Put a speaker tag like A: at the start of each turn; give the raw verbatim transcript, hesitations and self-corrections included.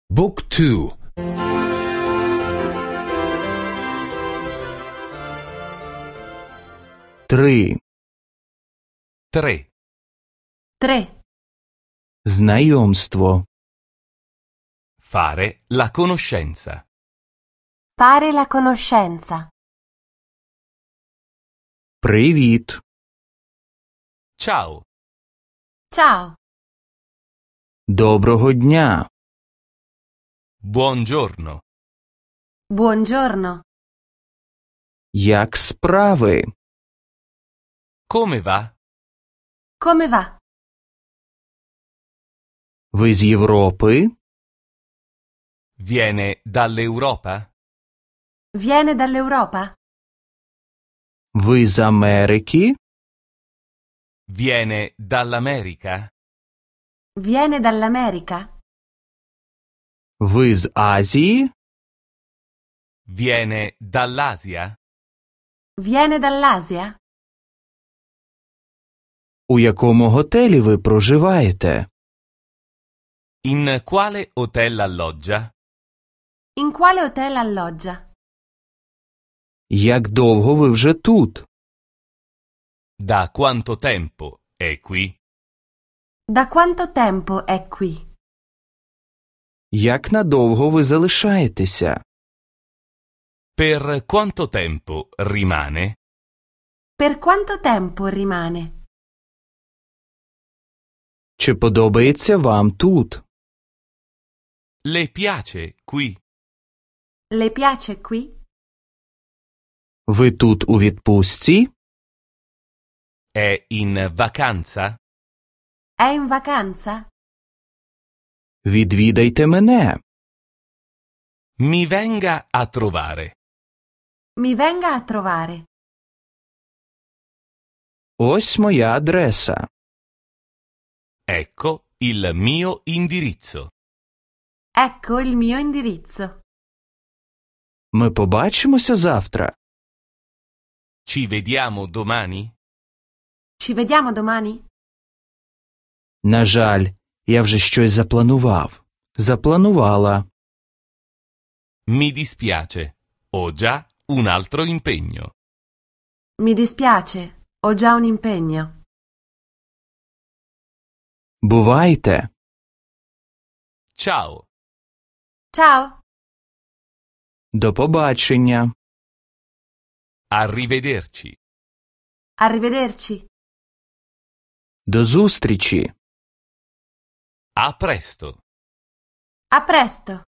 A: Book two.
B: Три.
C: tre.
D: tre.
B: Знайомство.
C: Fare la conoscenza.
D: Fare la conoscenza.
B: Привіт.
C: Ciao.
D: Ciao.
B: Доброго дня.
C: Buongiorno.
D: Buongiorno.
B: Як справи?
C: Come va?
D: Come va?
B: Ви з Європи?
C: Viene dall'Europa?
D: Viene dall'Europa?
B: Ви з Америки?
C: Viene dall'America?
D: Viene dall'America?
B: Ви з Азії?
C: Viene dall'Asia?
D: Viene dall'Asia?
B: У якому готелі ви проживаєте?
C: In quale hotel alloggia?
D: In quale hotel alloggia?
B: Як довго ви вже тут?
C: Da quanto tempo è qui?
D: Da quanto tempo è qui?
B: Як надовго ви залишаєтеся?
C: Per quanto tempo rimane?
D: Per quanto tempo rimane?
B: Чи подобається вам тут?
C: Le piace qui?
D: Le piace qui?
B: Ви тут у відпустці?
C: È in vacanza?
D: È in vacanza?
B: Відвідайте мене.
C: Mi venga a trovare.
D: Mi venga a trovare.
B: Ось моя адреса.
C: Ecco il mio indirizzo.
D: Ecco il mio indirizzo.
B: Ми побачимося завтра.
C: Ci vediamo domani?
D: Ci vediamo domani?
B: На жаль, я вже щось запланував. Запланувала.
C: Mi dispiace, ho già un altro impegno.
D: Mi dispiace, ho già un impegno.
B: Бувайте.
C: Ciao.
D: Ciao.
B: До побачення.
C: Arrivederci.
D: Arrivederci.
B: До зустрічі.
C: A presto.
D: A presto.